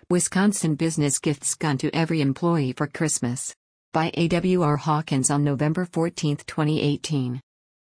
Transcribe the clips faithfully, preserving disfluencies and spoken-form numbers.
Wisconsin business gifts gun to every employee for Christmas. By A W R Hawkins on November fourteenth, twenty eighteen.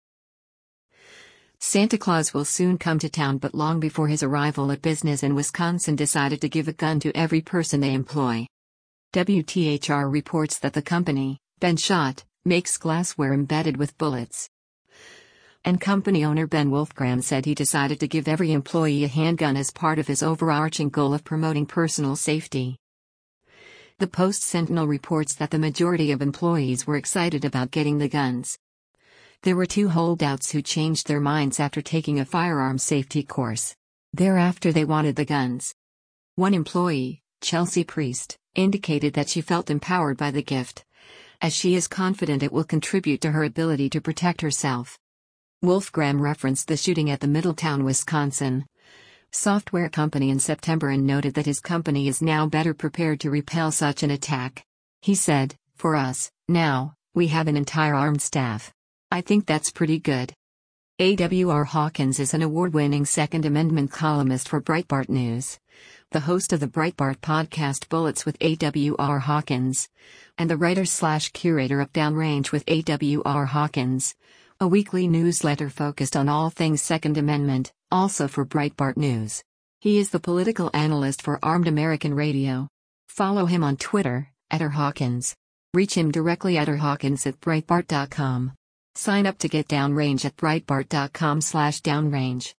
Santa Claus will soon come to town, but long before his arrival, a business in Wisconsin decided to give a gun to every person they employ. W T H R reports that the company, Ben Schott, makes glassware embedded with bullets. And company owner Ben Wolfgram said he decided to give every employee a handgun as part of his overarching goal of promoting personal safety. The Post-Sentinel reports that the majority of employees were excited about getting the guns. There were two holdouts who changed their minds after taking a firearm safety course. Thereafter they wanted the guns. One employee, Chelsea Priest, indicated that she felt empowered by the gift, as she is confident it will contribute to her ability to protect herself. Wolfgram referenced the shooting at the Middletown, Wisconsin, software company in September and noted that his company is now better prepared to repel such an attack. He said, "For us, now, we have an entire armed staff. I think that's pretty good." A W R Hawkins is an award-winning Second Amendment columnist for Breitbart News, the host of the Breitbart podcast Bullets with A W R Hawkins, and the writer-slash-curator of Downrange with A W R Hawkins, a weekly newsletter focused on all things Second Amendment, also for Breitbart News. He is the political analyst for Armed American Radio. Follow him on Twitter, at R Hawkins. Reach him directly at r hawkins at breitbart dot com. Sign up to get Downrange at breitbart dot com slash downrange.